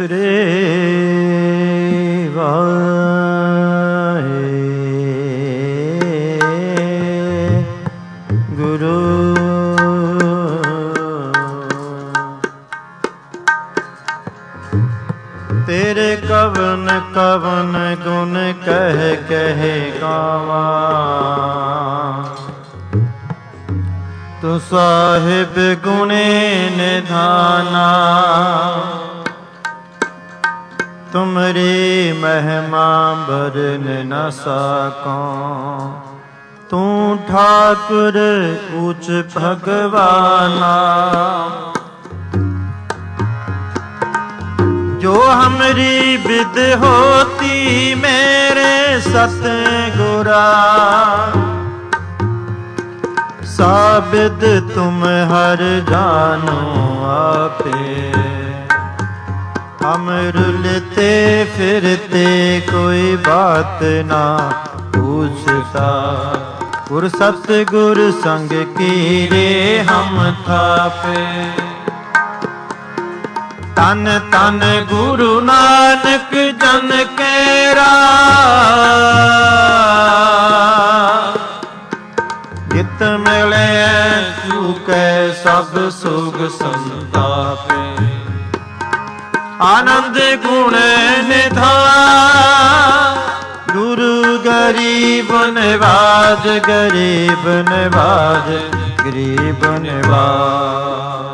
ਸ੍ਰੀ ਵਾਹਿਗੁਰੂ। ਤੇਰੇ ਕਵਨ ਕਵਨ ਗੁਣ ਕਹਿ ਕਹਿ ਗਾਵਾਂ, ਤੂੰ ਸਾਹਿਬ ਗੁਣੇ ਨਿਧਾਨਾ। ਤੁਮਰੀ ਮਹਿਮਾ ਬਰਨ ਨ ਸਕੋਂ, ਤੂੰ ਠਾकुर ऊच भगवाना। जो हमरी विद होती मेरे सतगुरा, साबिद तुम हर जानो आपे। हम रुलते फिरते कोई बात ना पूछता, गुर सतगुर संग कीरे हम थापे। तन तन गुरु नानक जन केरा, जित मिले चूके सब सुख संतापे। आनंद गुण निधान, गुरु गरीब निवाज, गरीब निवाज, गरीब निवाज।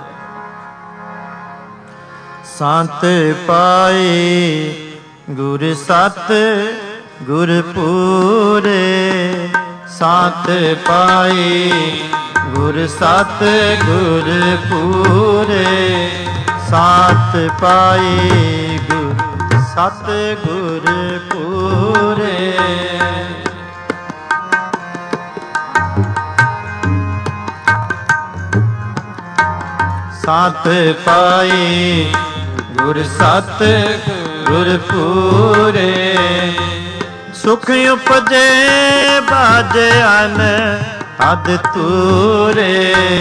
संत पाए गुर सत गुर पूरे, संत पाए गुर सत गुर पूरे। सात पाए गुर सत गुर पूरे। सात पाए गुर सत गुर पूरे। सुख उपजे बाजे अन हद तूरे।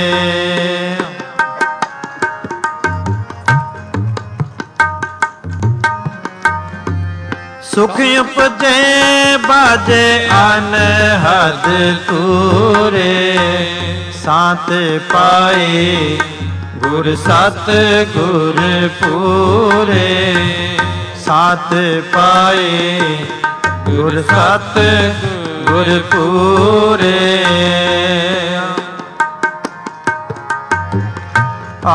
सुख उपजे बाजे अन हद तूरे। सात पाए गुर सत गुर पूरे। सात पाए गुर सत गुर पूरे। आ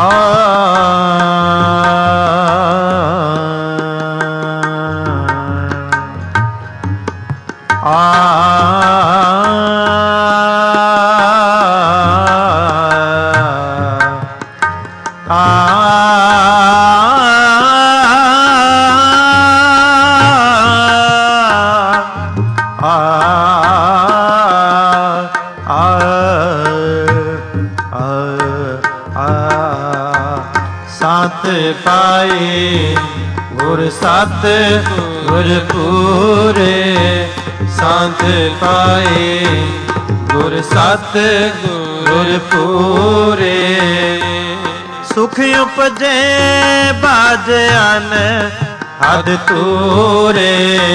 पाए गुर सत गुर पूरे। संत पाए गुर सत गुर पूरे। सुख उपजे बाजे अन हद तूरे।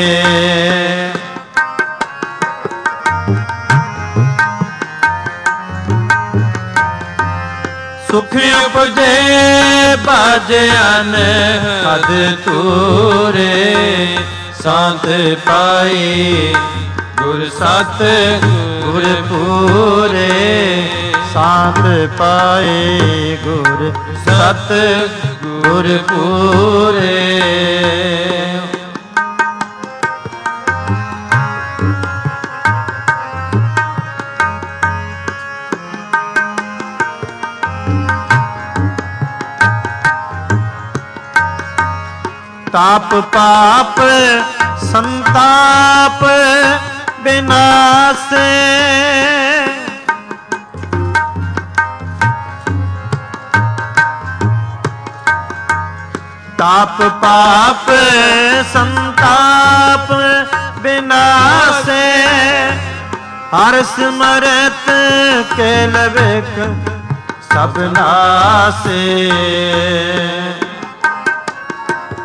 सुख उपजे बाजे अन हद तूरे। संत पाए गुर सत गुर पूरे। संत पाए गुर सत गुर पूरे। ताप पाप संताप विनाशे। ताप पाप संताप विनाशे। हर स्मरत केल विक सब नासे।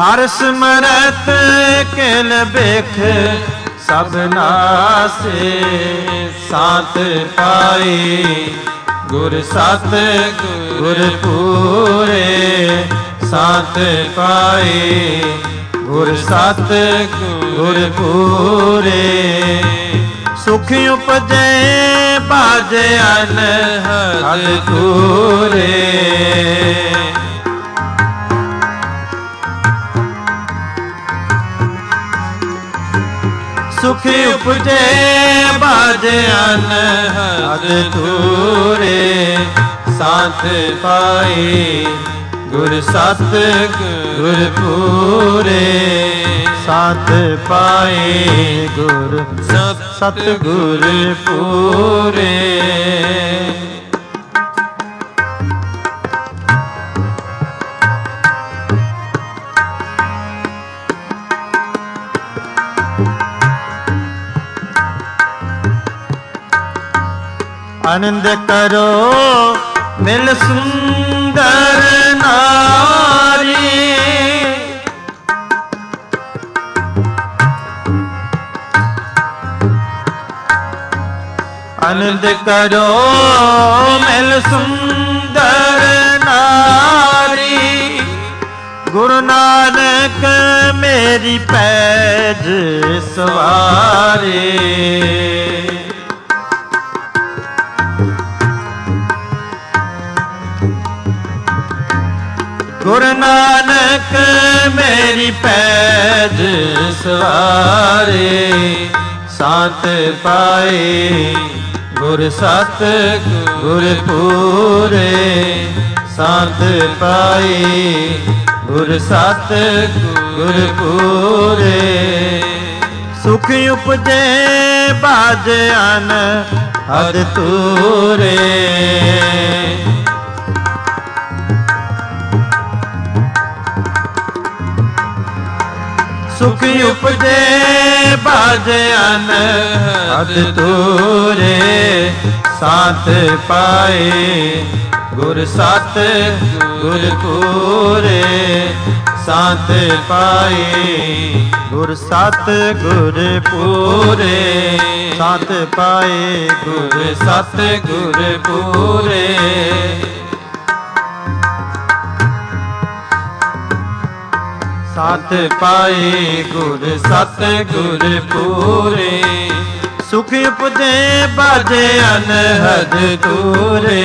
ਹਰ ਸਿਮਰਤ ਕੇਲ ਬੇਖ ਸਭ ਨਾਸੇ ਸਾਤ ਪਾਈ ਗੁਰ ਸਤ ਗੁਰ ਪੂਰੇ ਸਾਤ ਪਾਈ ਗੁਰ ਸਤ ਗੁਰ ਪੂਰੇ ਸੁਖ ਉਪਜੈ ਬਾਜੈ ਅਨਹਦ ਪੂਰੇ ਸੁਖ ਉਪਜੈ ਬਾਜੈ ਅਨਹਦ ਪੂਰੇ ਸਾਥ ਪਾਈ ਗੁਰ ਸਤ ਗੁਰ ਪੂਰੇ ਸਾਥ ਪਾਏ ਗੁਰ ਸਤ ਗੁਰ ਪੂਰੇ ਆਨੰਦ ਕਰੋ ਮਿਲ ਸੁੰਦਰ ਨਾਰੀ ਆਨੰਦ ਕਰੋ ਮਿਲ ਸੁੰਦਰ ਨਾਰੀ ਗੁਰੂ ਨਾਨਕ ਮੇਰੀ ਪੈਜ ਸਵਾਰੇ ਗੁਰੂ ਨਾਨਕ ਮੇਰੀ ਪੈਜ ਸਵਾਰੇ ਸਾਤ ਪਾਏ ਗੁਰ ਸਤ ਗੁਰ ਪੂਰੇ ਸਾਤ ਪਾਏ ਗੁਰ ਸਤ ਗੁਰ ਪੂਰੇ ਸੁਖ ਉਪਜੈ ਬਾਜ ਅਨਹਦ ਤੂਰੇ ਸੁਖ ਉਪਜੈ ਬਾਜ ਅਨਹਦ ਤੂਰੇ ਸਾਥ ਪਾਏ ਗੁਰ ਸਤ ਗੁਰ ਪੂਰੇ ਸਾਥ ਪਾਏ ਗੁਰ ਸਤ ਗੁਰ ਪੂਰੇ ਸਾਥ ਪਾਏ ਗੁਰ ਸਤ ਗੁਰ ਪੂਰੇ ਸਾਥ ਪਾਏ ਗੁਰ ਸਤ ਗੁਰ ਪੂਰੇ ਸੁਖ ਉਪਜੈ ਬਾਜੈ ਅਨਹਦ ਤੂਰੇ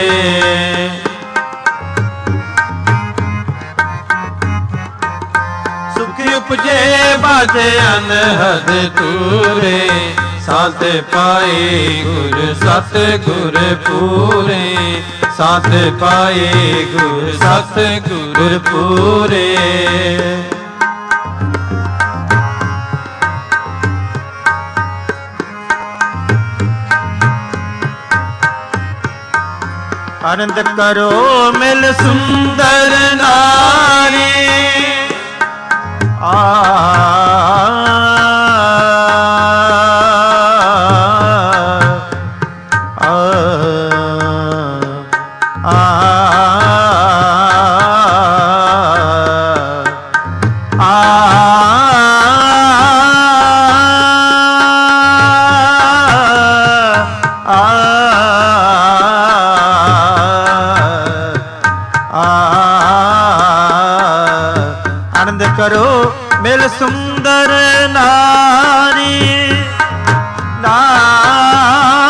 ਸੁਖ ਉਪਜੈ ਬਾਜੈ ਅਨਹਦ ਤੂਰੇ ਸਾਥ ਪਾਏ ਗੁਰ ਸਤ ਗੁਰ ਪੂਰੇ ਸਾਥ ਪਾਏ ਗੁਰ ਸਤ ਗੁਰ ਪੂਰੇ ਆਨੰਦ ਕਰੋ ਮਿਲ ਸੁੰਦਰ ਨਾਰੀ ਆਨੰਦ ਕਰੋ ਮਿਲ ਸੁੰਦਰ ਨਾਰੀ ਨਾਰੀ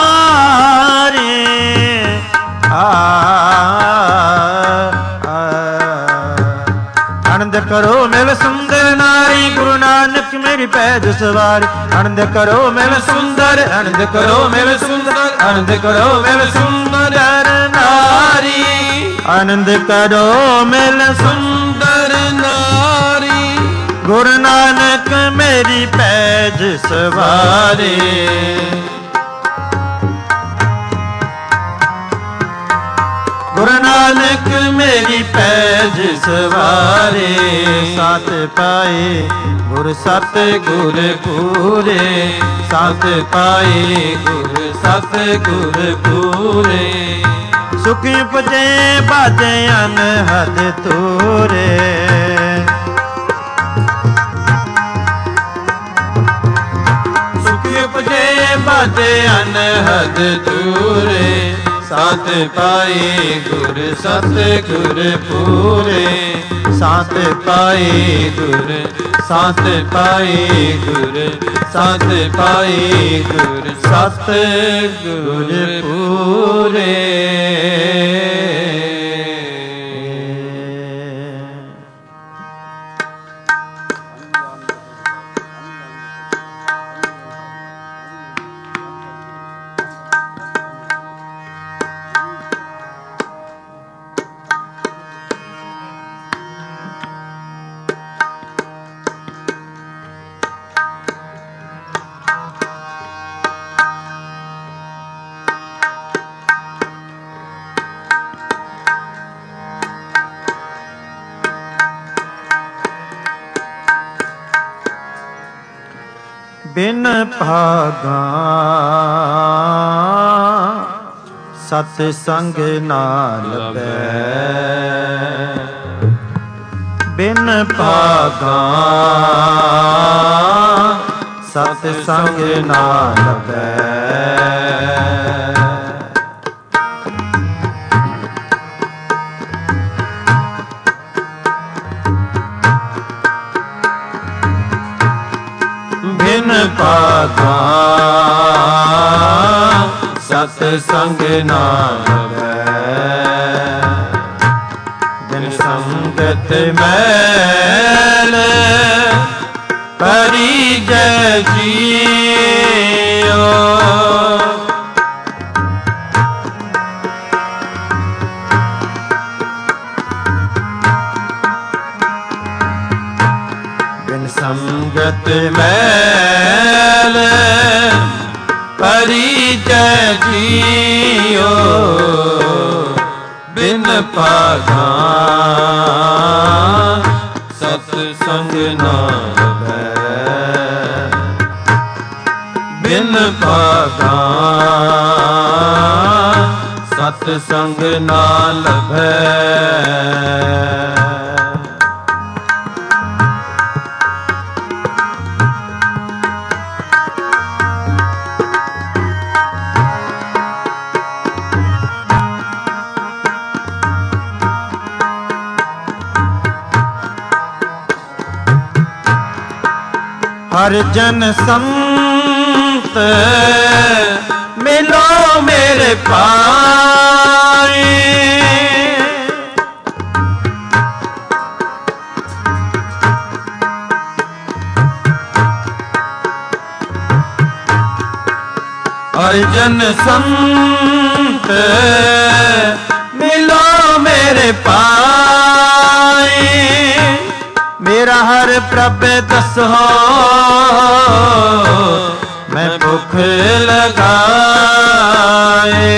ਆਨੰਦ ਕਰੋ ਮਿਲ ਸੁੰਦਰ ਨਾਰੀ ਗੁਰੂ ਨਾਨਕ ਮੇਰੀ ਪੈਜ ਸਵਾਰੀ ਆਨੰਦ ਕਰੋ ਮਿਲ ਸੁੰਦਰ ਆਨੰਦ ਕਰੋ ਮਿਲ ਸੁੰਦਰ ਆਨੰਦ ਕਰੋ ਮਿਲ ਸੁੰਦਰ ਨਾਰੀ ਆਨੰਦ ਕਰੋ ਮਿਲ ਸੁੰਦਰ ਨਾਰੀ ਗੁਰੂ ਨਾਨਕ ਮੇਰੀ ਪੈਜ ਸਵਾਰੇ ਗੁਰੂ ਨਾਨਕ ਮੇਰੀ ਪੈਜ ਸਵਾਰੇ ਸਾਥ ਪਾਏ ਗੁਰ ਸਤ ਗੁਰ ਪੂਰੇ ਸਾਥ ਪਾਏ ਗੁਰ ਸਤ ਗੁਰ ਪੂਰੇ ਸੁਖ ਉਪਜੈ ਬਾਜੈ ਅਨਹਦ ਤੂਰੇ ਵਾਜੇ ਅਨਹਦ ਤੂਰੇ, ਸਾਥ ਪਾਏ ਗੁਰ ਸਤਿਗੁਰ ਪੂਰੇ, ਸਾਥ ਪਾਏ ਗੁਰ, ਸਾਥ ਪਾਏ ਗੁਰ, ਸਾਥ ਪਾਏ ਗੁਰ ਸਤਿਗੁਰ ਪੂਰੇ। ਬਿਨ ਭਾਗਾ ਸਤ ਸੰਗ ਨਾ ਲਭੈ, ਬਿਨ ਭਾਗਾ ਸਤ ਸੰਗ ਨਾ ਲਭੈ। ਬਿਨ ਭਾਗਾ ਸਤ ਸੰਗ ਨਾ ਲਭੈ, ਬਿਨ ਸੰਗਤ ਮੈਲ ਪਰਿਜੈ ਜੀਓ, ਬਿਨ ਸੰਗਤ ਮੈਲ ਪਰਿਜੈ ਜੀਓ, ਬਿਨ ਭਾਗਾ ਸਤ ਸੰਗ ਨਾ ਲਭੈ, ਬਿਨ ਭਾਗਾ ਸਤ ਸੰਗ ਨਾ ਲਭੈ। ਹਰ ਜਨ ਸੰਤ ਮਿਲੋ ਮੇਰੇ ਭਾਈ, ਹਰ ਜਨ ਸੰਤ ਮਿਲੋ ਮੇਰੇ ਭਾਈ, ਮੇਰਾ ਹਰ ਪ੍ਰਭ ਦਸੋ ਮੈਂ ਭੁਖ ਲਗਾਏ,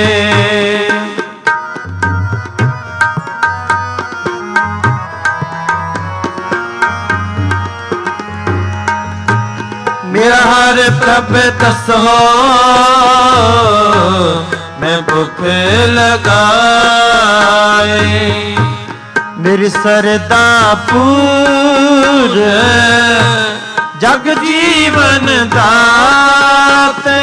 ਮੇਰਾ ਹਰ ਪ੍ਰਭ ਦਸੋ ਮੈਂ ਭੁਖ ਲਗਾਏ, ਮੇਰੀ ਸਰਦਾ ਪੂਰ ਜਗ ਜੀਵਨ ਦਾਤੇ,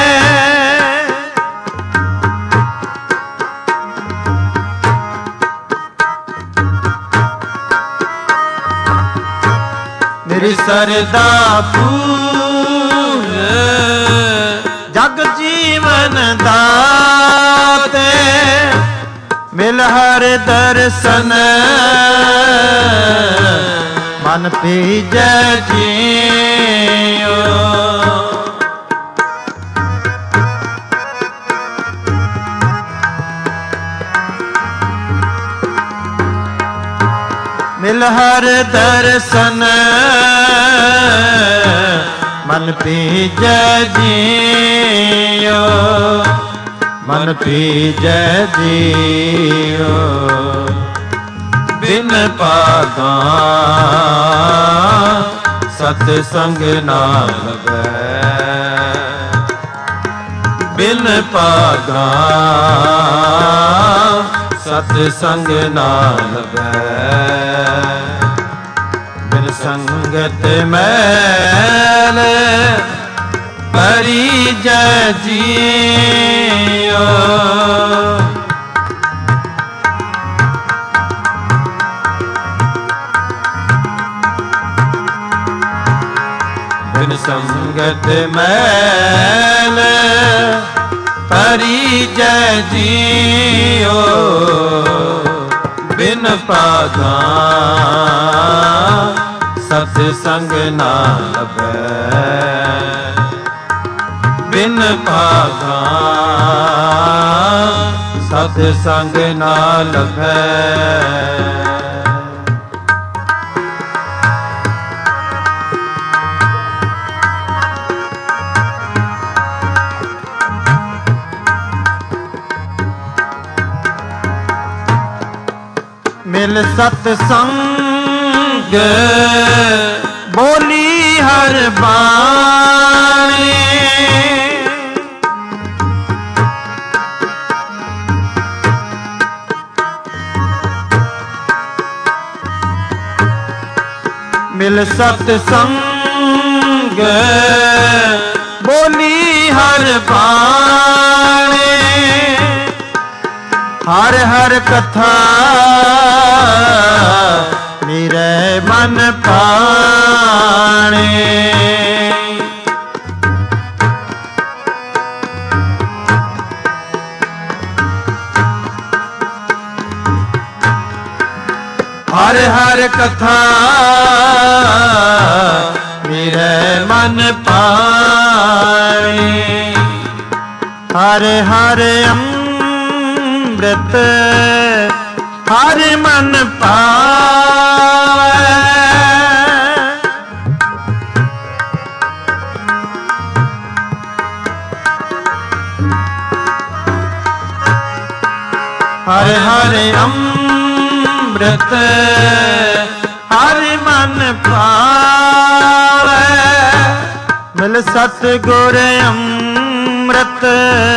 ਮੇਰੀ ਸਰਦਾ ਪੂਰ ਜਗ ਜੀਵਨ ਦਾਤੇ, ਮਿਲ ਹਰ ਦਰਸ਼ਨ ਮਨ ਭੀਜੈ ਜੀਉ, ਮਿਲ ਹਰ ਦਰਸ਼ਨ ਮਨ ਭੀਜੈ ਜੀਉ, ਮਨ ਭੀਜੈ ਜੀਉ, ਬਿਨ ਭਾਗਾ ਸਤ ਸੰਗ ਨਾ ਲਭੈ, ਬਿਨ ਭਾਗਾ ਸਤ ਸੰਗ ਨਾ ਲਭੈ, ਬਿਨ ਸੰਗਤ ਮੈਲ ਪਰਿਜੈ ਜੈ ਜੀਓ। ਬਿਨ ਸੰਗਤ ਮੈਲ ਪਰੀ ਜੈ ਜੀਓ। ਬਿਨ ਭਾਗਾ ਸਤ ਸੰਗ ਨਾ ਲਭੈ। ਬਿਨ ਭਾਗਾ ਸਤ ਸੰਗ ਨਾ ਲਭੈ। ਮਿਲ ਸਤ ਸੰਗ ਬੋਲੀ ਹਰ ਬਾਣੀ। ਮਿਲ ਸਤ ਸੰਗ ਬੋਲੀ ਹਰ ਬਾਣੀ। ਹਰ ਹਰ ਕਥਾ ਮੇਰੇ ਮਨ ਭਾਣੇ। ਹਰ ਹਰ ਕਥਾ ਮੇਰੇ ਮਨ ਭਾਣੇ। ਹਰੇ ਹਰੇ ਅੰਮ੍ਰਿਤ ਹਰ ਮਨ ਪਾਵੈ। ਹਰਿ ਹਰਿ ਅੰਮ੍ਰਿਤ ਹਰ ਮਨ ਪਾਵੈ। ਮਿਲ ਸਤ ਗੁਰ ਅੰਮ੍ਰਿਤ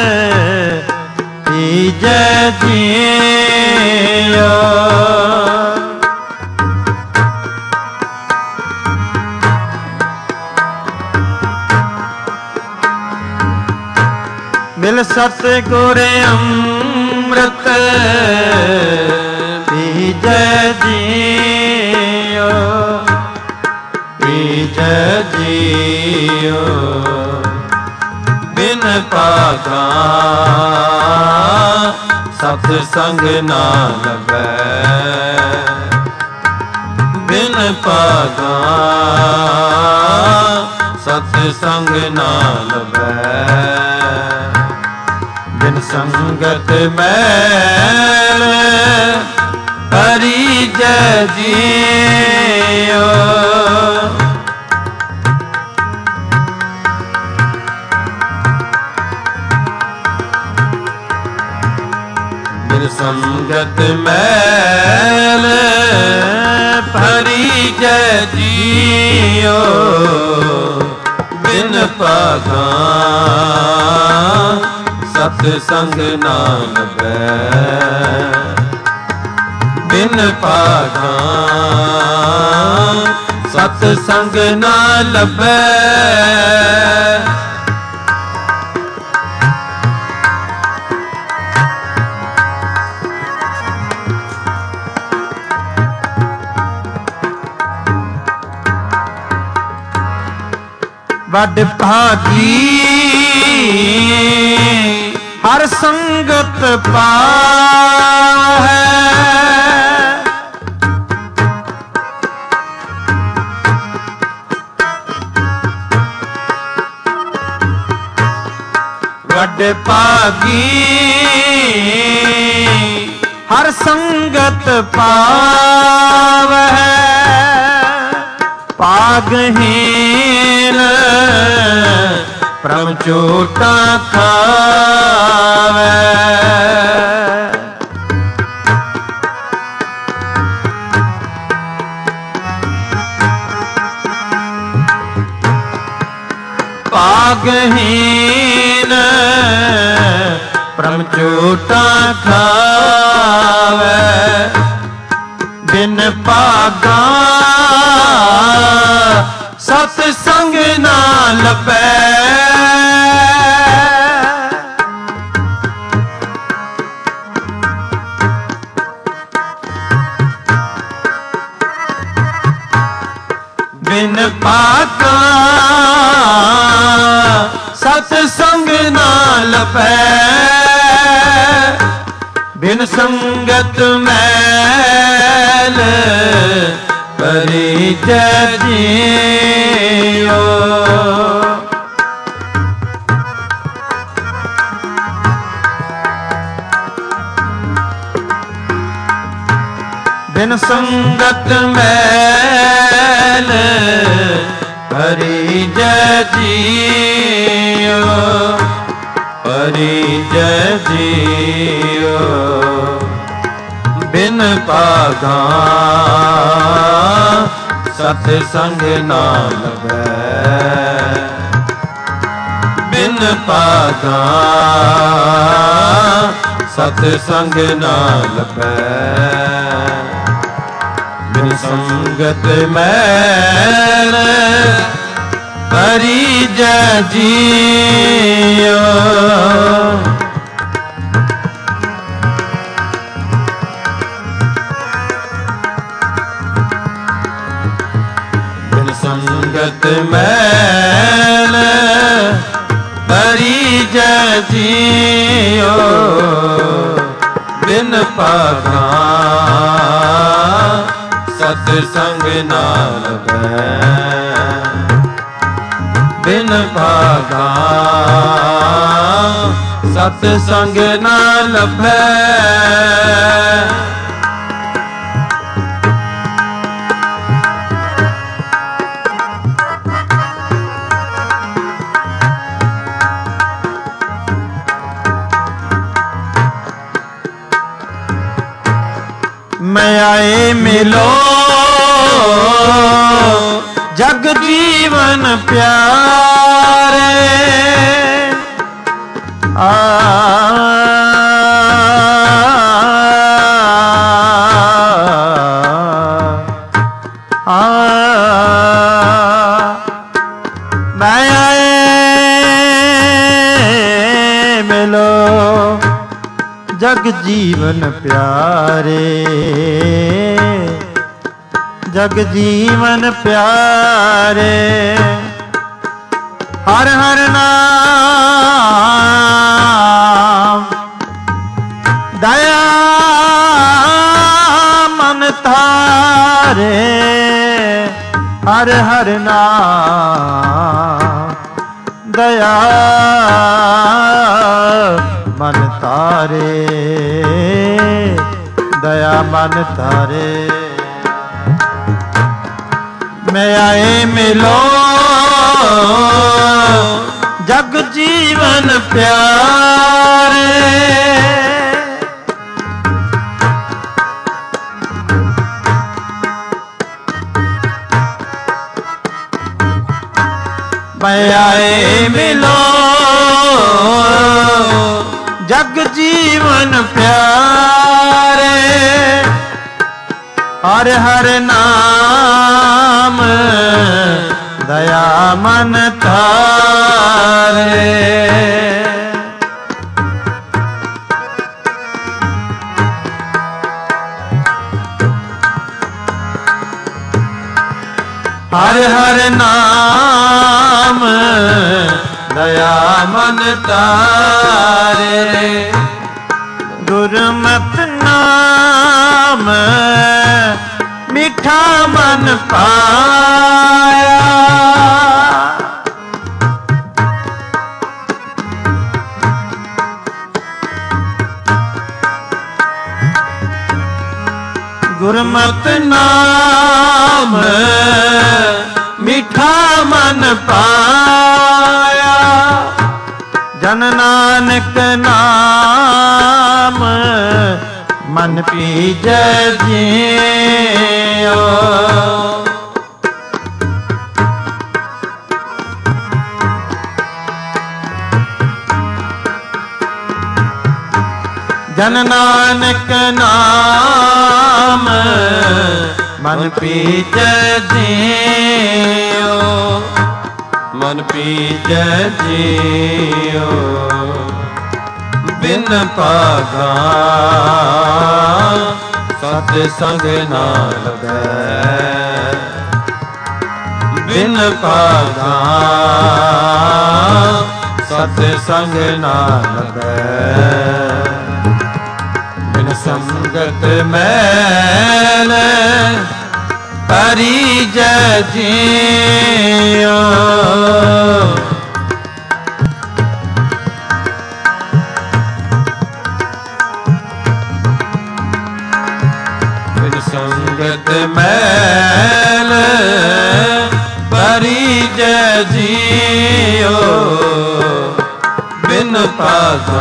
ਜੈ ਜੀਓ। ਮਿਲ ਸਤ ਗੁਰ ਅੰਮ੍ਰਿਤ ਜੈ ਜੀਓ। ਜੈ ਜੀਓ। ਬਿਨ ਭਾਗਾ ਸਤ ਸੰਗ ਨਾ ਲਭੈ। ਬਿਨ ਭਾਗਾ ਸਤ ਸੰਗ ਨਾ ਲਭੈ। ਬਿਨ ਸੰਗਤ ਮੈਲ ਪਰੀ ਜੈ ਜੀਓ। ਸੰਗਤ ਮੈਲ ਭਰੀ ਜੈ ਜੀਓ। ਬਿਨ ਭਾਗਾ ਸਤ ਸੰਗ ਨਾ ਲਭੈ। ਬਿਨ ਭਾਗਾ ਸਤ ਸੰਗ ਨਾ ਲਭੈ। ਵੱਡ ਭਾਗੀ ਹਰ ਸੰਗਤ ਪਾਵੈ। ਵੱਡ ਭਾਗੀ ਹਰ ਸੰਗਤ ਪਾਵੈ। ਭਾਗਹੀਨ ਪ੍ਰਭ ਝੂਠਾ ਖਾਵੈ। ਭਾਗਹੀਨ ਪ੍ਰਭ ਝੂਠਾ ਖਾਵੈ। ਬਿਨ ਭਾਗਾ ਸਤ ਸੰਗ ਨਾ ਲਭੈ। ਜੈ ਜੀਓ। ਬਿਨ ਸੰਗਤ ਮੈਲ ਹਰੀ ਜੈ ਜੀਓ, ਹਰੀ ਜੈ ਜੀਓ। ਬਿਨ ਭਾਗਾ ਸਤ ਸੰਗ ਨਾ ਲਭੈ, ਬਿਨ ਭਾਗਾ ਸਤ ਸੰਗ ਨਾ ਲਭੈ। ਬਿਨ ਸੰਗਤ ਮੈਲ ਹਰੀ ਜੈ ਜੀਓ। ਬਿਨ ਸੰਗਤ ਮੈਲ ਹਰੀ ਜੈ ਜੀਓ। ਬਿਨ ਭਾਗਾ ਸਤ ਸੰਗ ਨਾ ਲਭੈ, ਬਿਨ ਭਾਗਾ ਸਤ ਸੰਗ ਨਾ ਲਭੈ। ਮੈਂ ਆਏ ਮਿਲੋ ਜਗ ਜੀਵਨ ਪਿਆਰੇ, ਮੈਂ ਆਏ ਮਿਲੋ ਜਗ ਜੀਵਨ ਪਿਆਰੇ, ਜਗ ਜੀਵਨ ਪਿਆਰੇ। ਹਰ ਹਰ ਨਾਮ ਦਇਆ ਮਨ ਤਾਰੇ, ਹਰ ਹਰ ਨਾਮ ਦਇਆ ਮਨ ਤਾਰੇ, ਦਇਆ ਮਨ ਤਾਰੇ। ਮੈਂ ਆਏ ਮਿਲੋ ਜਗ ਜੀਵਨ ਪਿਆਰੇ, ਮੈਂ ਆਏ ਮਿਲੋ ਜਗ ਜੀਵਨ ਪਿਆਰੇ। ਹਰ ਹਰ ਨਾਮ ਦਇਆ ਮਨ ਤਾਰੇ, ਹਰ ਹਰ ਨਾਮ ਦਇਆ ਮਨ ਤਾਰੇ। ਗੁਰਮਤਿ ਨਾਮ ਮਿੱਠਾ ਮਨ ਪਾਇਆ, ਗੁਰਮਤਿ ਨਾਮ ਮਿੱਠਾ ਮਨ ਪਾਇਆ। ਜਨ ਨਾਨਕ ਨਾਮ ਮਨ ਪੀਜੈ ਜੀਓ। ਜਨ ਨਾਨਕ ਨਾਮ ਮਨ ਪੀਜੈ ਜੀਓ, ਮਨ ਪੀਜੈ ਜੀਓ। ਬਿਨ ਭਾਗਾ ਸਤ ਸੰਗ ਨਾ ਲਭੈ, ਬਿਨ ਭਾਗਾ ਸਤ ਸੰਗ ਨਾ ਲਭੈ। ਬਿਨ ਸੰਗਤ ਮੈਲ परिजय जियो बिन संगत मैल परिजय जियो बिन पागा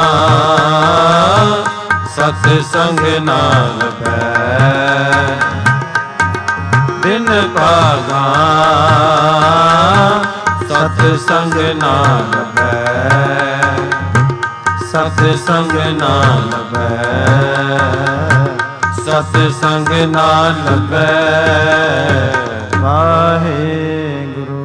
सत संग ना लभै बिन पागा सत संग ना लभै सत संग ना लभै सत संग ना लभै वाहेगुरु।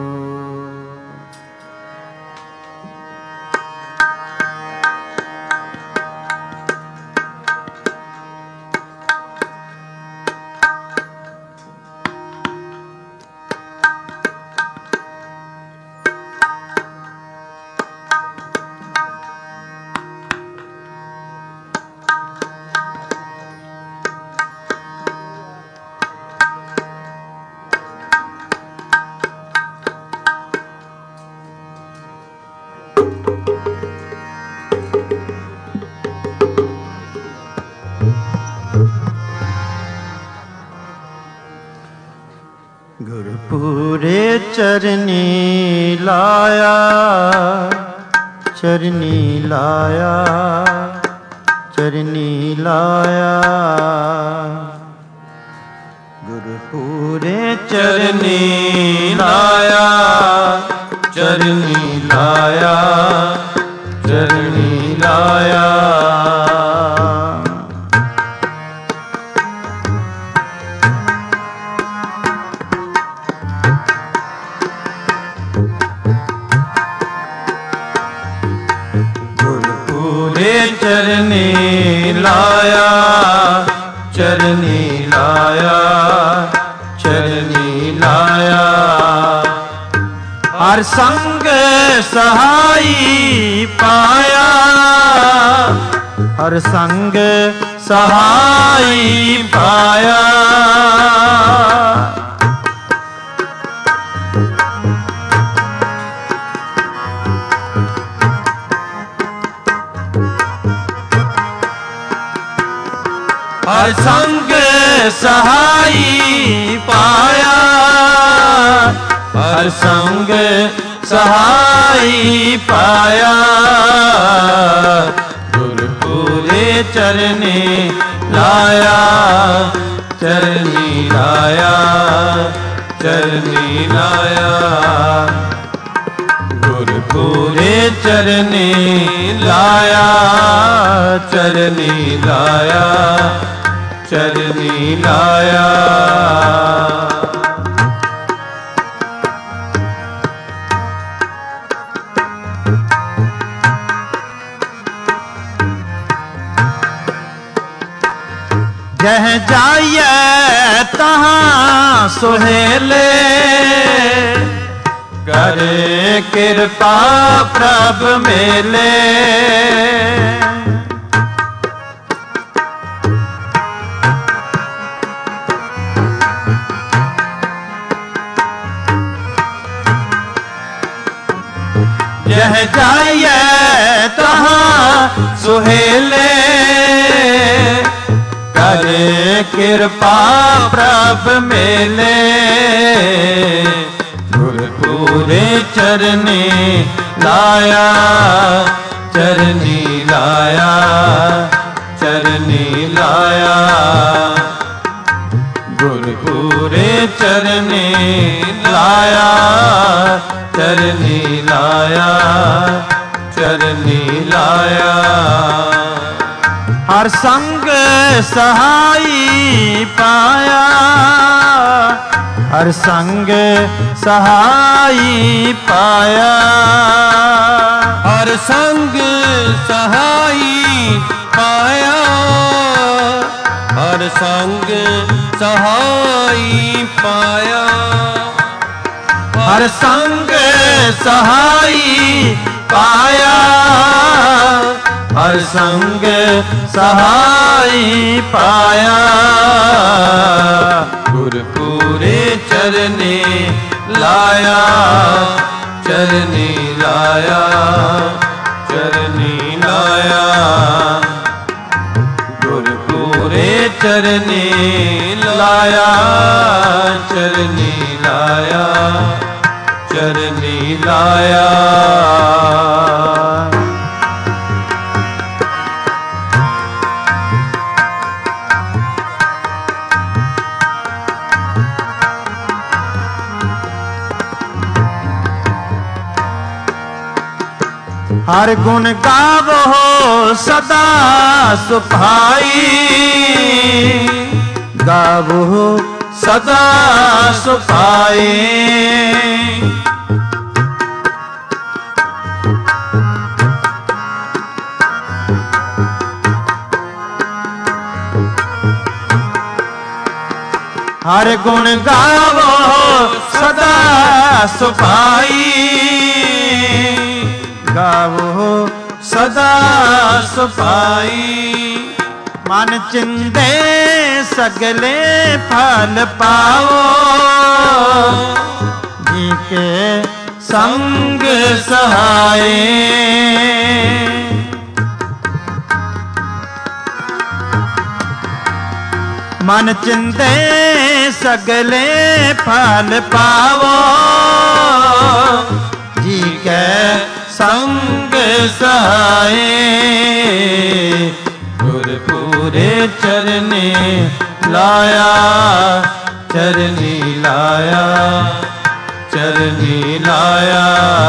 गुरपुरे चरनी लाया चरनी लाया चरनी लाया गुरपुरे चरनी लाया चरनी लाया चरनी लाया चरनी लाया चरनी लाया चरनी लाया हर संग सहाई पाया हर संग सहाई पाया हर संग सहाई पाया हर संग सहाई पाया गुरपुरे चरनी लाया चरनी लाया चरनी लाया गुरपुरे चरनी लाया चरनी लाया चरनी लाया जह जाइए तहाँ सुहेले करे कृपा प्रभ मेले जह जाइए तहाँ सुहेले करे कृपा प्रभ मेले गुरपुरे चरनी लाया चरनी लाया चरनी लाया गुरपुरे चरनी लाया चरनी लाया चरनी लाया हर संग सहाई पाया हर संग सहाई पाया हर संग सहाई पाया हर संग सहाई पाया हर संग सहाई पाया हर संग सहाई पाया। गुरपुरे चरने लाया, चरनी लाया, चरनी लाया। गुरपुरे चरने लाया, चरनी लाया, चरनी लाया। हर गुण गावो सदा सुभाई, गावो सदा सुभाई। हर गुण गावो सदा सुभाई, गावो सदा सुभाई। मन चिंदे सगले फल पाओ, जी के संग सहाय। मन चिंदे सगले फल पाओ, जी के संग सहाय। गुरपुरे चरने लाया, चरनी लाया, चरनी लाया।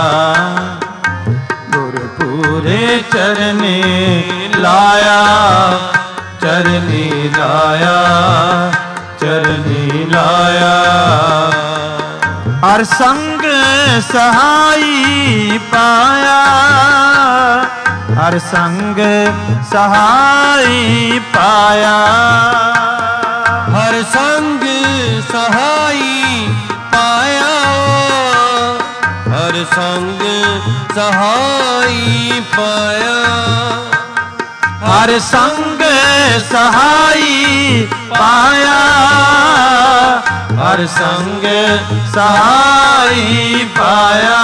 गुरपुरे चरने लाया, चरनी लाया, चरनी लाया। हर संग सहाई पाया, हर संग सहाई पाया। हर संग सहाई पाया, हर संग सहाई पाया। हर संग सहाई पाया, हर संग सहाई पाया।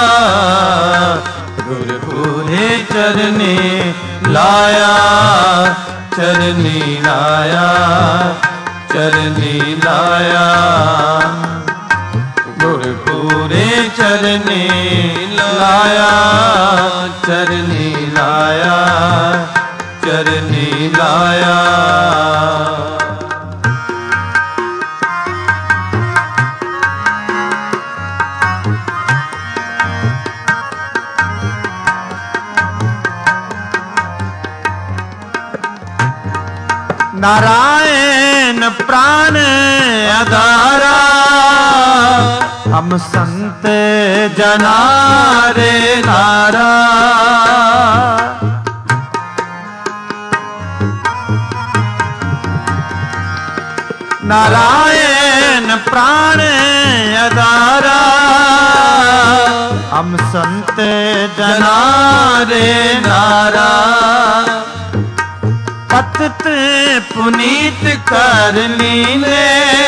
गुरपुरे चरने लाया, चरनी लाया, चरनी लाया। गुरपुरे चरने लाया, चरनी लाया, चरनी लाया। नारायण प्राण आधारा, हम संत जना रे नारा। नारायण प्राण आधारा, हम संत जना रे नारा। पतित पुनीत कर लीने,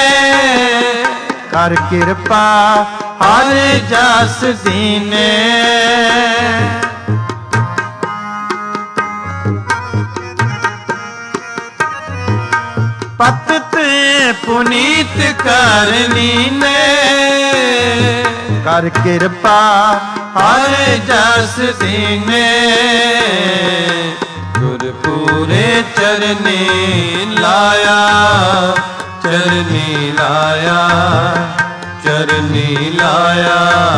कर कृपा हर जस दीने। पतित पुनीत कर लीने, कर कृपा हर जस दीने। गुरपुरे चरने लाया, चरनी लाया, चरनी लाया।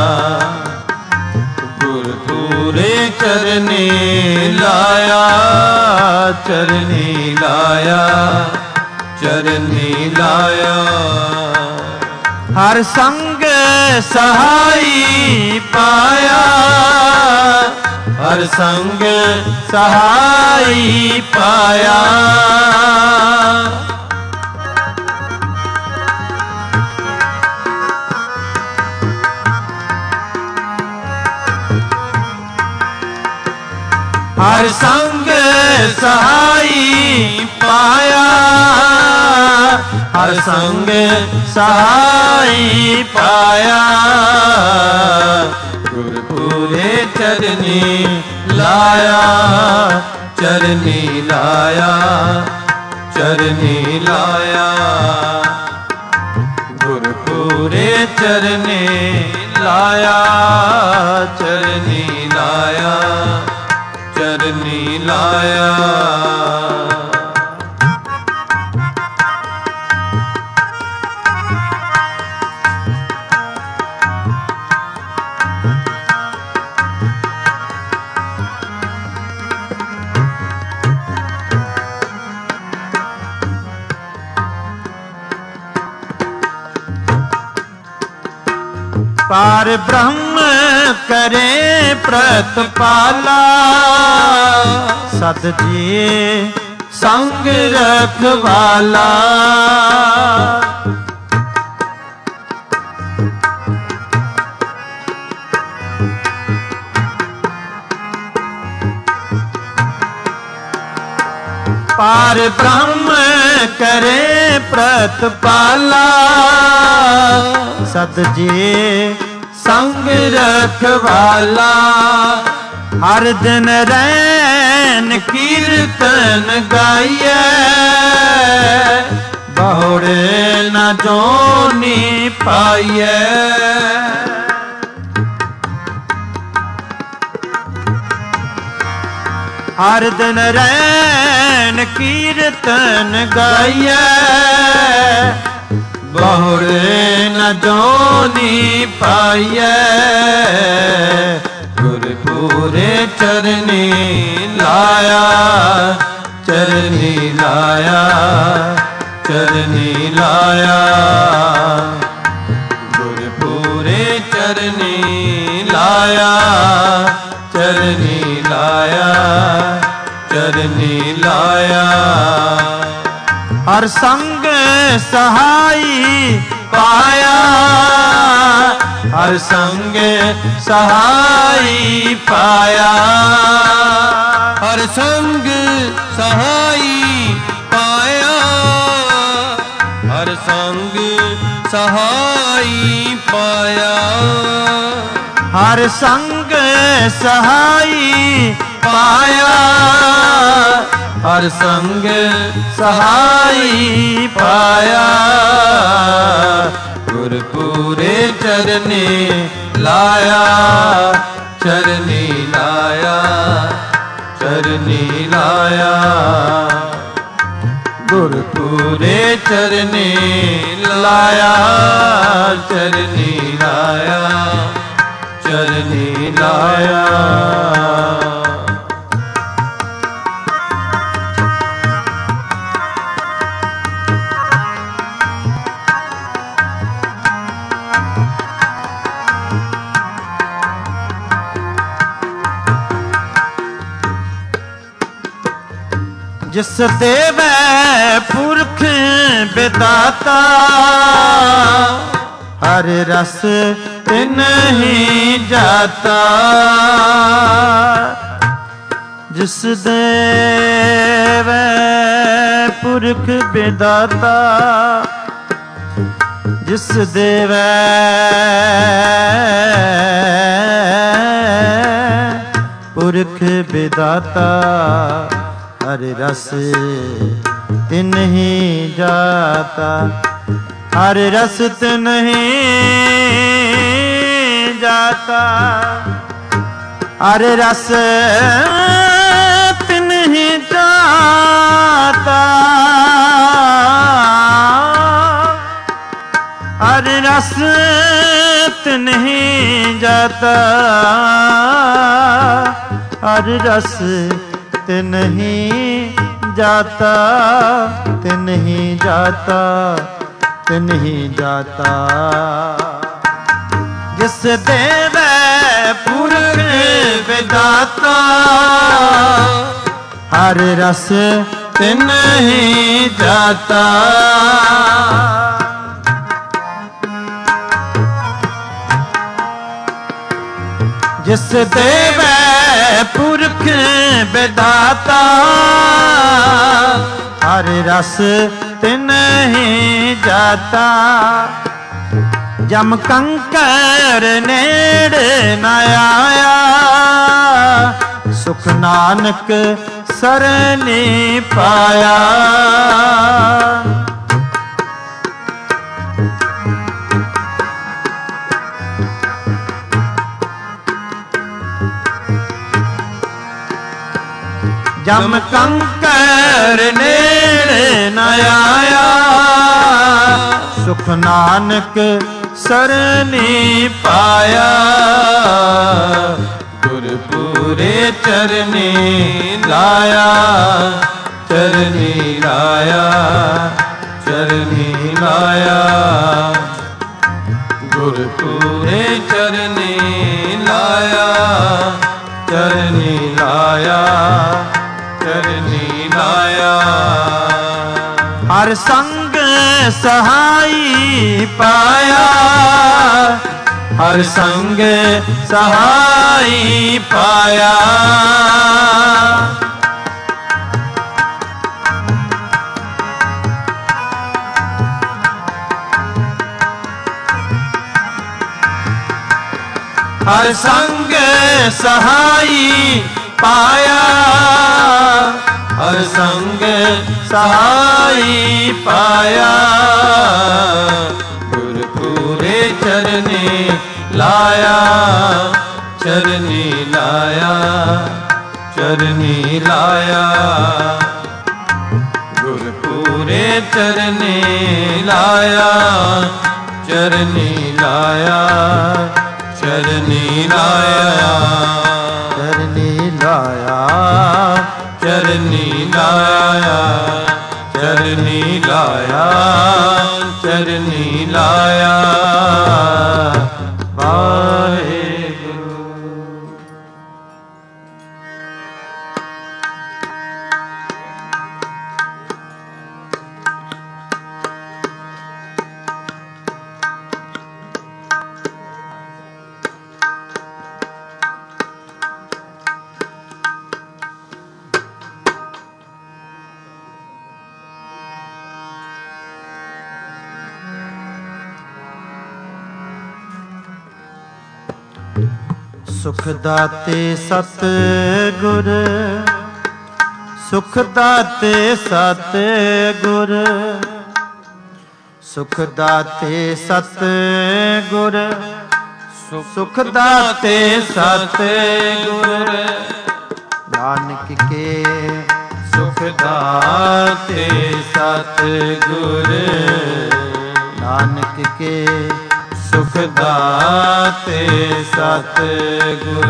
गुरपुरे चरने लाया, चरनी लाया, चरनी लाया। हर संग सहाई पाया, हर संग सहाई पाया। हर संग सहाई पाया, हर संग सहाई पाया। गुरपुरे चरनी लाया, चरनी लाया, चरनी लाया। गुरपुरे चरनी लाया, चरनी लाया, चरनी लाया। पार ब्रह्म करे प्रतपाला, सत जी संग रखवाला। पार ब्रह्म करे प्रतपाला, सत जी संग रखवाला। हर दिन रैन कीर्तन गाइए, बहुड़े न जोनी पाइए। हर दिन रैन कीर्तन गाइए, बहुड़े न जोनी पाइए। गुरपुरे चरनी लाया, चरनी लाया, चरनी लाया। गुरपुरे चरनी लाया, चरनी लाया, चरनी लाया। हर संग सहाई पाया, हर संग सहाई पाया। हर संग सहाई पाया, हर संग सहाई पाया। हर संग सहाई पाया, हर संग सहाई पाया। गुरपुरे चरनी लाया, चरनी लाया, चरनी लाया। गुरपुरे चरनी लाया, चरनी लाया, चरनी लाया। जिस देवै पुरख बिदाता, हर रस नहीं जाता। जिस देवै पुरख बिदाता, जिस देवै पुरख बिदाता, हर रस नहीं जाता। हर रस नहीं जाता, हर रस नहीं जाता। हर रस नहीं जाता, हर रस नहीं जाता, नहीं जाता, नहीं जाता। जिस देवै पुरख बिदाता, हर रस नहीं जाता। जिस देवै ਪੁਰਖ ਵਿਦਾਤਾ ਹਰ ਰਸ ਤਿਨਹਿ ਜਾਤਾ ਜਮ ਕੰਕਰ ਨੇੜੇ ਨ ਆਇਆ ਸੁਖ ਨਾਨਕ ਸਰਨੀ ਪਾਇਆ ਜਮ ਕੰਕਰ ਨੇੜੇ ਨ ਆਇਆ ਸੁਖ ਨਾਨਕ ਸਰਨੀ ਪਾਇਆ ਗੁਰਪੂਰੇ ਚਰਨੀ ਲਾਇਆ ਚਰਨੀ ਲਾਇਆ ਚਰਨੀ ਲਾਇਆ ਗੁਰਪੂਰੇ ਚਰਨੀ ਲਾਇਆ ਚਰਨੀ ਲਾਇਆ ਚਰਨੀ ਲਾਇਆ ਹਰ ਸੰਗ ਸਹਾਈ ਪਾਇਆ ਹਰ ਸੰਗ ਸਹਾਈ ਪਾਇਆ ਹਰ ਸੰਗ ਸਹਾਈ ਪਾਇਆ ਹਰ ਸੰਗ ਸਹਾਈ ਪਾਇਆ ਗੁਰਪੂਰੇ ਚਰਨੀ ਲਾਇਆ ਚਰਨੀ ਲਾਇਆ ਚਰਨੀ ਲਾਇਆ ਗੁਰਪੂਰੇ ਚਰਨੀ ਲਾਇਆ ਚਰਨੀ ਲਾਇਆ ਚਰਨੀ ਲਾਇਆ ਚਰਨੀ ਲਾਇਆ ਚਰਨੀ ਲਾਇਆ ਚਰਨੀ ਲਾਇਆ ਚਰਨੀ ਲਾਇਆ ਵਾਹਿਗੁਰੂ। ਸੁਖ ਦਾਤੇ ਸਤ ਗੁਰ ਸੁਖ ਦਾਤੇ ਸਤ ਗੁਰ ਸੁਖ ਦਾਤੇ ਸਤ ਗੁਰ ਸੁਖ ਦਾਤੇ ਸਤ ਗੁਰ ਨਾਨਕ ਕੇ ਸੁਖ ਦਾਤੇ ਸਤ ਗੁਰ ਨਾਨਕ ਕੇ ਸੁਖ ਦਾਤੇ ਸਤ ਗੁਰ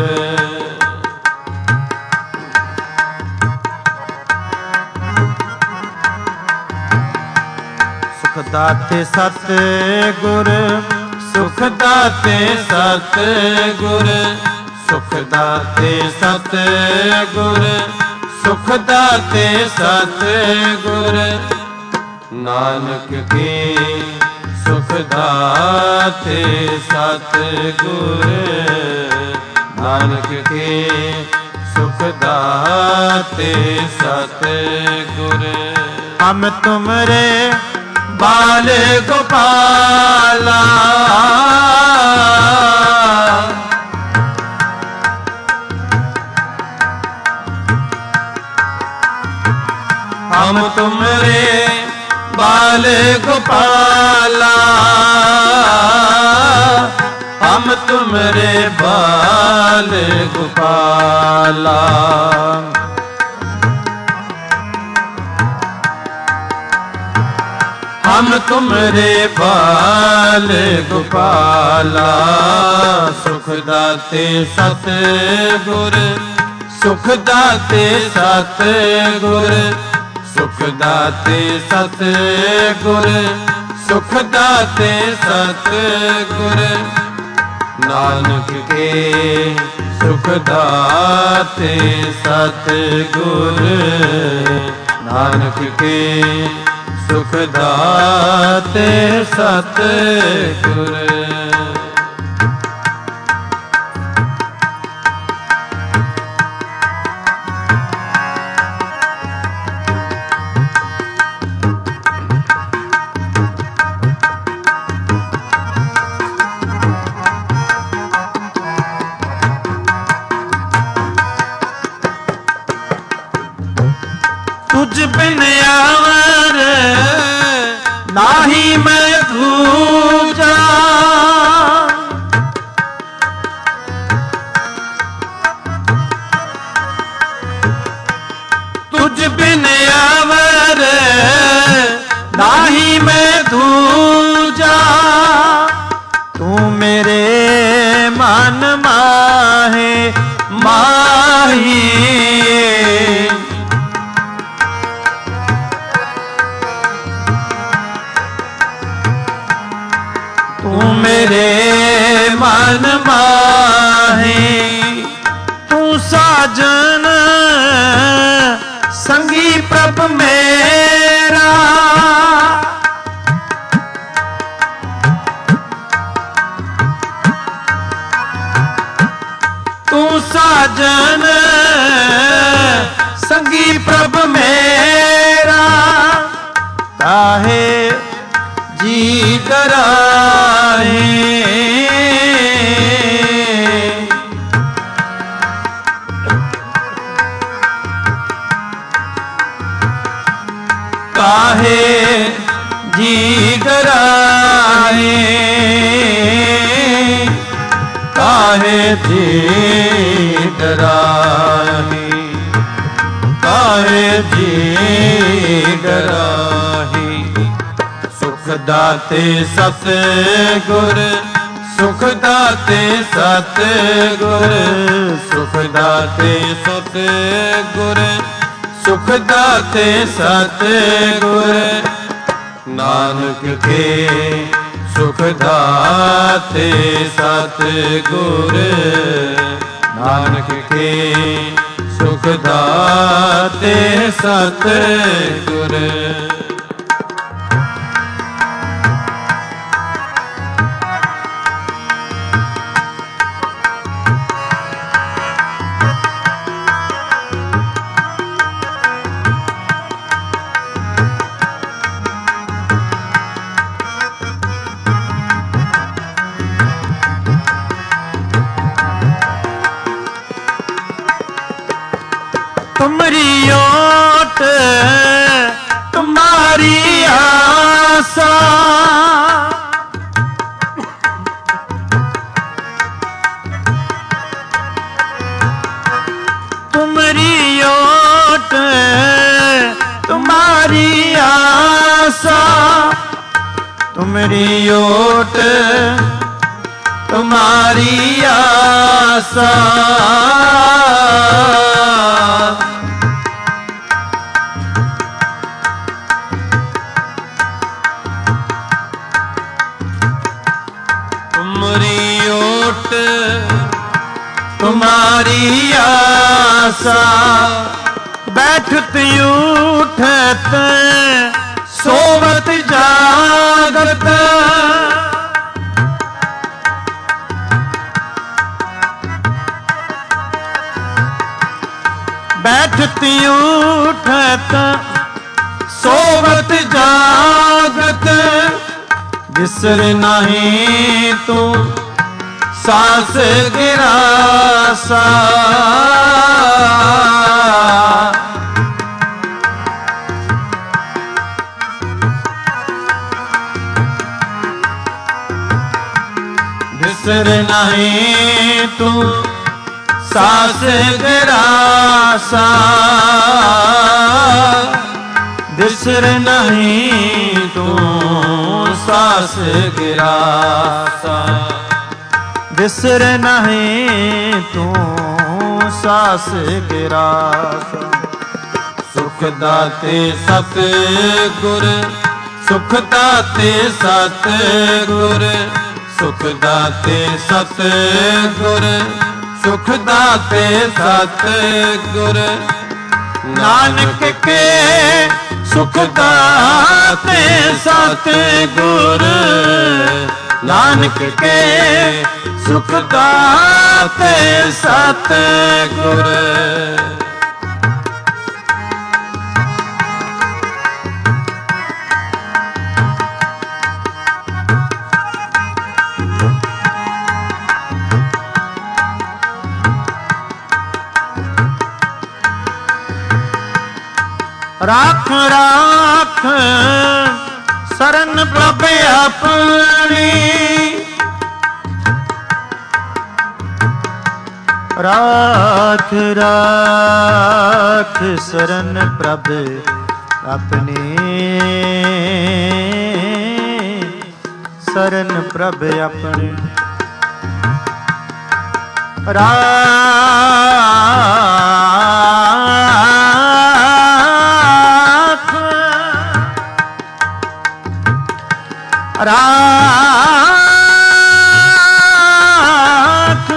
ਸੁਖ ਦਾਤੇ ਸਤ ਗੁਰ ਸੁਖ ਦਾਤੇ ਸਤ ਗੁਰ ਸੁਖ ਦਾਤੇ ਸਤ ਗੁਰ ਸੁਖ ਦਾਤੇ ਸਤ ਗੁਰ ਨਾਨਕ ਕੇ ਸੁਖ ਦਾਤੇ ਸਤ ਗੁਰ ਨਾਨਕ ਕੇ ਸੁਖ ਦਾਤੇ ਸਤ ਗੁਰ ਹਮ ਤੁਮਰੇ ਬਾਲ ਗੋਪਾਲਾ ਹਮ ਤੁਮਰੇ बाल गोपाला हम तुमरे बाल गोपाला हम तुमरे बाल गोपाला सुख दाते सत गुर सुख दाते सत गुर सुख दाते सत गुर सुख दाते सत गुर नानक के सुख दाते सत गुर नानक के सुख दाते सत गुर तुझ बिन आवर नाही मैं दूजा, तुझ बिन आवर नाही मैं दूजा, तू मेरे मन माहे माही, तू मेरे मन माहे, तू साजन संगी प्रभ मेरा, तू साजन संगी प्रभ मेरा, काहे जी डराए, काहे जी डराए, काहे जी डराए, काहे जी डराए। सुख दाते सतगुर, सुख दाते सतगुर, सुख दाते सतगुर, सुख दाते सतगुर, नानक के सुख दाते सतगुर, नानक के सुख दाते सतगुर। तुमरी ओट तुम्हारी आशा, तुमरी ओट तुम्हारी आशा, तुमरी ओट तुम्हारी आशा, तुमरी ओट तुम्हारी आशा, बैठत उठत सोवत जागत, बैठत उठत सोवत जागत, बिसर नहीं तू सांस गिरासा, बिसर नहीं तू सांस गिरासा, बिसर नहीं तू सांस गिरासा, बिसर नहीं तू सांस गिरासा। सुख दाते सतगुर, सुख दाते सतगुर, सुख दाते सतगुर, सुख दाते सतगुर, नानक के सुख दाते सतगुर, नानक के सुख दाते सतगुर। ਰਾਖ ਰਾਖ ਸਰਨ ਪ੍ਰਭ ਆਪਣੀ, ਰਾਖ ਰਾਖ ਸਰਨ ਪ੍ਰਭ ਆਪਣੀ, ਸਰਨ ਪ੍ਰਭ ਆਪਣੀ। ਰਾਖ ਰਾਖ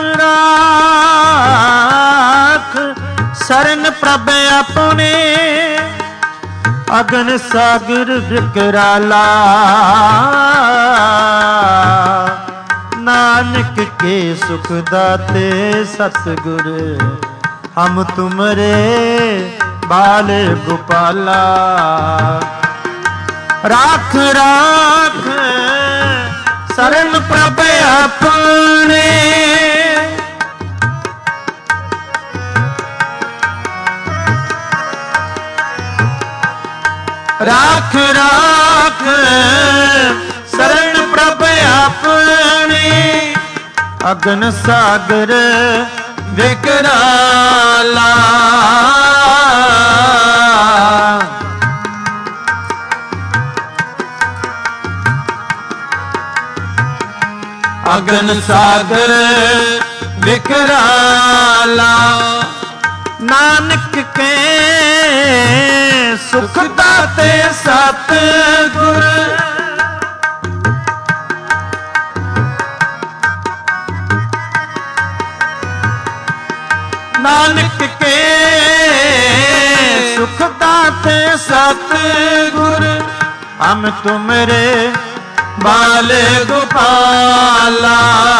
ਰਾਖ ਸਰਨ ਪ੍ਰਭ ਆਪਣੇ, ਅਗਨ ਸਾਗਰ ਵਿਕਰਾਲਾ, ਨਾਨਕ ਕੇ ਸੁਖ ਦਾਤੇ ਸਤਿਗੁਰ, ਹਮ ਤੁਮਰੇ ਬਾਲ ਗੋਪਾਲਾ। ਰਾਖ ਰਾਖ ਸਰਨ ਪ੍ਰਭ ਆਪਣੇ, ਰਾਖ ਰਾਖ ਸਰਨ ਪ੍ਰਭ ਆਪਣੀ, ਅਗਨ ਸਾਗਰ ਵਿਕਰਾਲਾ, ਅਗਨ ਸਾਗਰ ਵਿਕਰਾਲਾ, ਨਾਨਕ ਕੇ ਸੁਖ ਦਾਤੇ ਸਤਿਗੁਰ, ਨਾਨਕ ਕੇ ਸੁਖ ਦਾਤੇ ਸਤਿਗੁਰ, ਹਮ ਤੁਮਰੇ ਬਾਲ ਗੋਪਾਲਾ।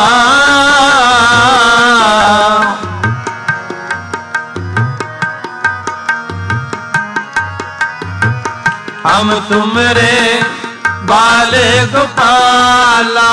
हम तुमरे बाल गोपाला,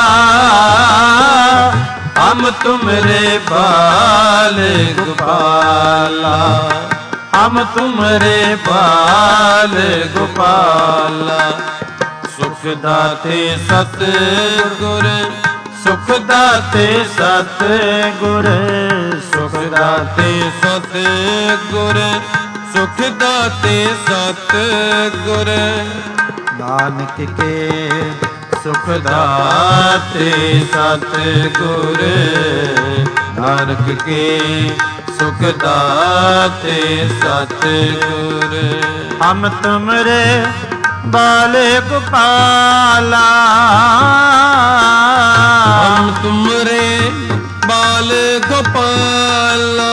हम तुमरे बाल गोपाला, हम तुमरे बाल गोपाला। सुख दाते सतगुर, सुख दाते सतगुर, सुख दाते सतगुर, सुख दाते सतगुर, नानक के सुख दाते सतगुर, नानक के सुख दाते सतगुर। हम तुमरे बाल गोपाला, हम तुमरे बाल गोपाला,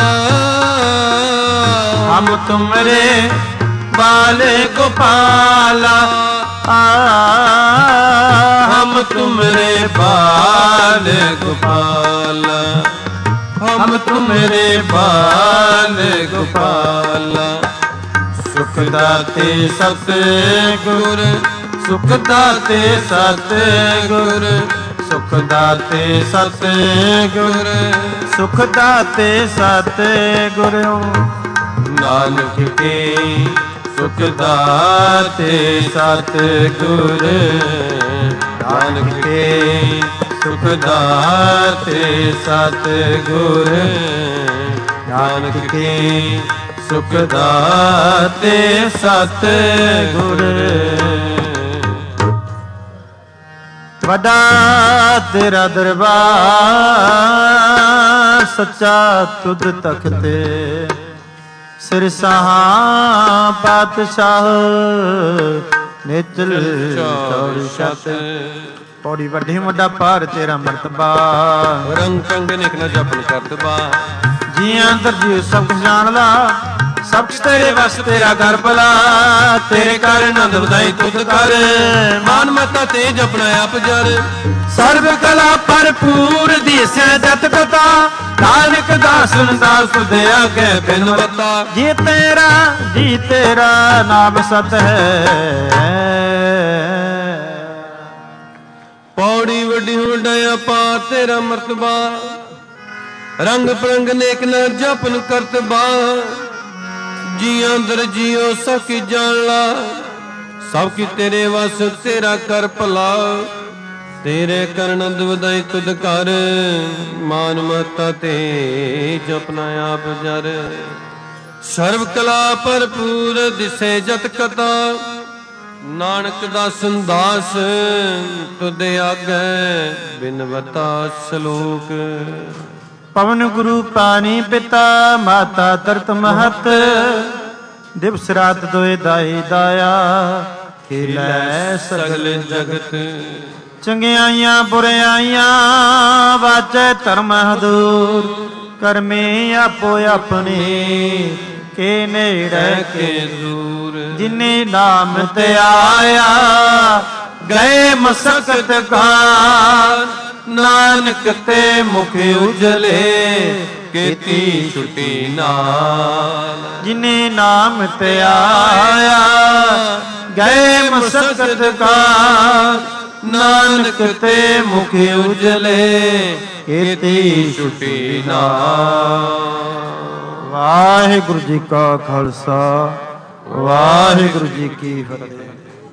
हम तुमरे बाल गोपाला, हम तुमरे बाल गोपाला, हम तुमरे बाल गोपाला। सुख दाते सतगुर, सुख दाते सतगुर, सुख दाते सतगुर, सुख दाते सतगुर। नानक के सुख दाते सतगुर, नानक के सुख दाते सतगुर, नानक के सुख दाते सतगुर। वड्डा तेरा दरबार सच्चा तुद तखते, सिरसाहा पातशाह निचल चौड़ छत। पौड़ी वड्डी मुड्डा पार तेरा मरतबा, रंग कंग नेक न जपन करतबा। जी अंतर जी सब कुछ जान ला, सब कुछ तेरे बस तेरा घर भला। तेरे कर नंद बधाई तुद कर, मान मता तेज अपना आप जर। सर्व कला भरपूर दिसै जत कथा, नानक दासन दास तुझे आगे बिन बता। जी तेरा नाम सत है। पौड़ी वड्डी वड्डाया पार तेरा मरतबा, रंग परंग नेक न जपन करतबा। ਜੀਆਂ ਦਰ ਜੀਓ ਸਭ ਕੀ ਜਾਣ ਲਾ, ਸਭ ਕੀ ਤੇਰੇ ਵਸ ਤੇਰਾ ਕਰ ਭਲਾ। ਤੇਰੇ ਕਰਨ ਅੰਦ ਵਧਾਈ ਤੁਧ ਕਰ, ਮਾਨ ਮਤਾ ਤੇ ਜਪਨਾ ਆਪ ਜਰ। ਸਰਬ ਕਲਾ ਭਰਪੂਰ ਦਿਸੇ ਜਤ ਕਤਾ, ਨਾਨਕ ਦਾ ਸੰਦਾਸ ਤੁਧ ਆਗੈ ਬਿਨਵਤਾ ਸ਼ਲੋਕ। ਪਵਨ ਗੁਰੂ ਪਾਣੀ ਪਿਤਾ ਮਾਤਾ ਧਰਤ ਮਹਤ, ਦਿਵਸ ਰਾਤ ਦੋਇ ਦਾਈ ਦਾਇਆ ਖੇਲੈ ਸਗਲ ਜਗਤ। ਚੰਗਿਆਈਆਂ ਬੁਰਿਆਈਆਂ ਵਾਚੈ ਧਰਮ ਹਦੂਰ, ਕਰਮੇ ਆਪੋ ਆਪਣੇ ਕੇ ਨੇੜੇ ਕੇ ਦੂਰ। ਜਿਨੇ ਨਾਮ ਤੇ ਆਇਆ ਗਏ ਮਸਕਤ ਖਾਨ, ਨਾਨਕ ਤੇ ਮੁਖ ਉਜਲੇ ਕੀਤੀ ਛੁਟੀ ਨਾਲ। ਜਿਨੇ ਨਾਮ ਤੇ ਆਇਆ ਗਏ ਮਸਕਤ ਖਾਨ, ਨਾਨਕ ਤੇ ਮੁਖ ਉਜਲੇ ਕੀਤੀ ਛੁਟੀ ਨਾਲ। ਵਾਹਿਗੁਰੂ ਜੀ ਕਾ ਖਾਲਸਾ, ਵਾਹਿਗੁਰੂ ਜੀ ਕੀ ਫਤਿਹ।